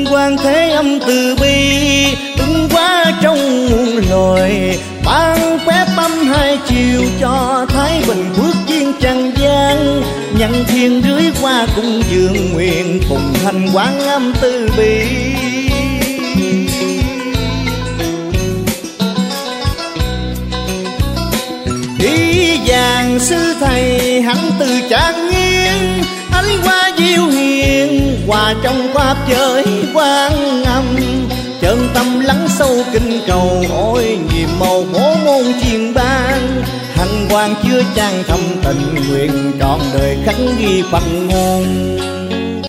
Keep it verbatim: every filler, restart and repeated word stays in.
Quan Thế Âm từ bi ứng hóa trong muôn loài, ban phép âm hai chiều cho Thái Bình phước duyên trần gian. Nhân thiên rưới qua cung dường nguyện cùng thành Quan Âm từ bi. Ý vàng sư thầy hắn từ Trạng Nghiên, ánh qua diệu hiền hòa trong pháp giới Quan Âm. Chân tâm lắng sâu kinh cầu ôi nhiệm màu bố môn truyền ban. Hành hoàng chưa trang thâm tình nguyện trọn đời khắc ghi phần ngôn.